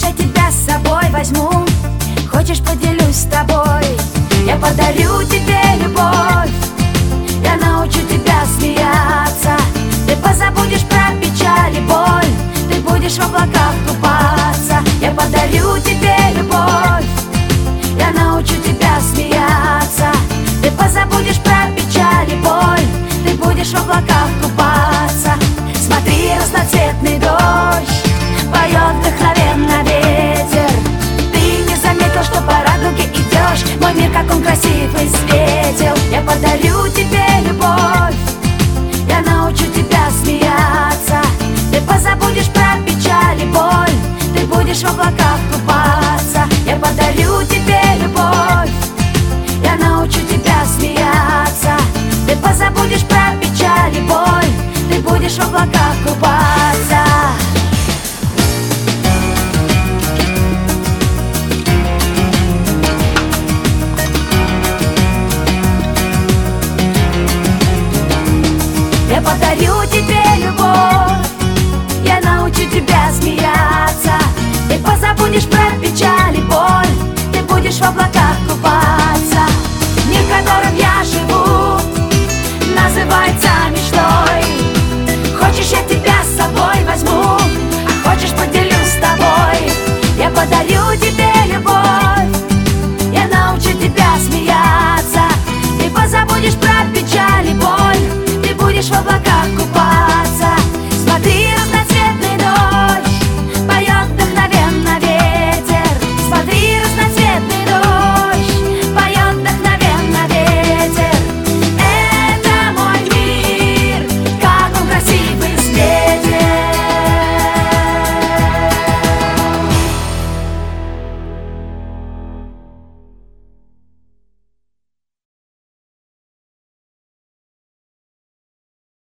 я тебя с собой возьму? Хочешь, поделюсь с тобой? Я подарю тебе любовь, я научу тебя смеяться. Ты позабудешь про печаль и боль, ты будешь в облаках купаться. Я подарю тебе любовь, я научу тебя смеяться. Ты позабудешь про печаль и боль, ты будешь в облаках купаться. Смотри, разноцветный дождь поет вдохновенно ветер. Ты не заметил, что по радуге идешь? Мой мир, как он красив и светел. Я подарю тебе любовь, я научу тебя смеяться. Ты позабудешь про печаль и боль, ты будешь в облаках